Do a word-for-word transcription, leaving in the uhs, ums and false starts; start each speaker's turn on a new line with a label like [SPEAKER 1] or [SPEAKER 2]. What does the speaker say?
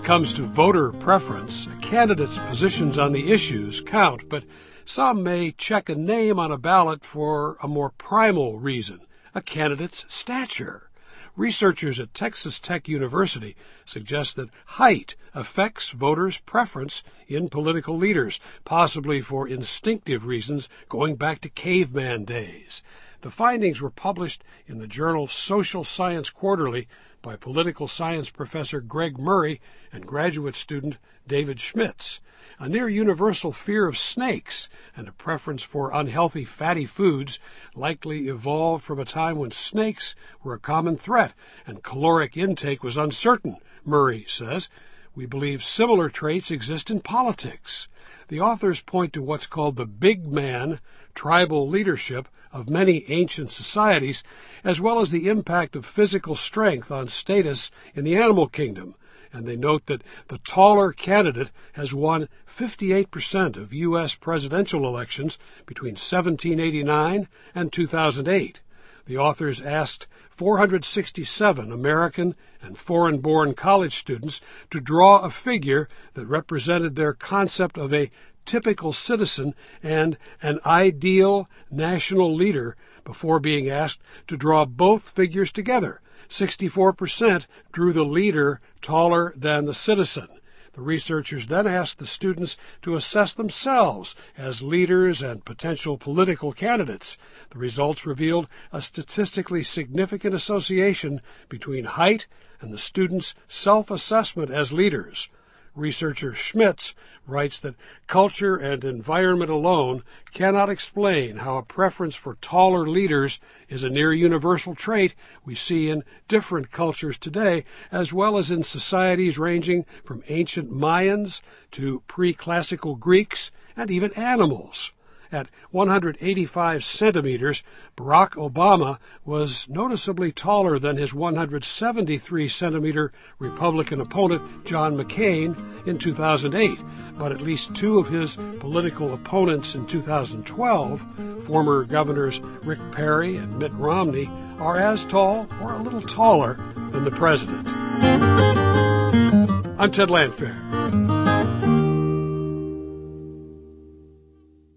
[SPEAKER 1] it comes to voter preference, a candidate's positions on the issues count, but some may check a name on a ballot for a more primal reason, a candidate's stature. Researchers at Texas Tech University suggest that height affects voters' preference in political leaders, possibly for instinctive reasons going back to caveman days. The findings were published in the journal Social Science Quarterly by political science professor Greg Murray and graduate student David Schmitz. A near-universal fear of snakes and a preference for unhealthy fatty foods likely evolved from a time when snakes were a common threat and caloric intake was uncertain, Murray says. We believe similar traits exist in politics. The authors point to what's called the big man tribal leadership of many ancient societies, as well as the impact of physical strength on status in the animal kingdom. And they note that the taller candidate has won fifty-eight percent of U S presidential elections between seventeen eighty-nine and two thousand eight. The authors asked four hundred sixty-seven American and foreign-born college students to draw a figure that represented their concept of a typical citizen and an ideal national leader before being asked to draw both figures together. sixty-four percent drew the leader taller than the citizen. The researchers then asked the students to assess themselves as leaders and potential political candidates. The results revealed a statistically significant association between height and the students' self-assessment as leaders. Researcher Schmitz writes that culture and environment alone cannot explain how a preference for taller leaders is a near-universal trait we see in different cultures today, as well as in societies ranging from ancient Mayans to pre-classical Greeks and even animals. At one hundred eighty-five centimeters, Barack Obama was noticeably taller than his one hundred seventy-three centimeter Republican opponent, John McCain, in two thousand eight. But at least two of his political opponents in two thousand twelve, former governors Rick Perry and Mitt Romney, are as tall or a little taller than the president. I'm Ted Landfair.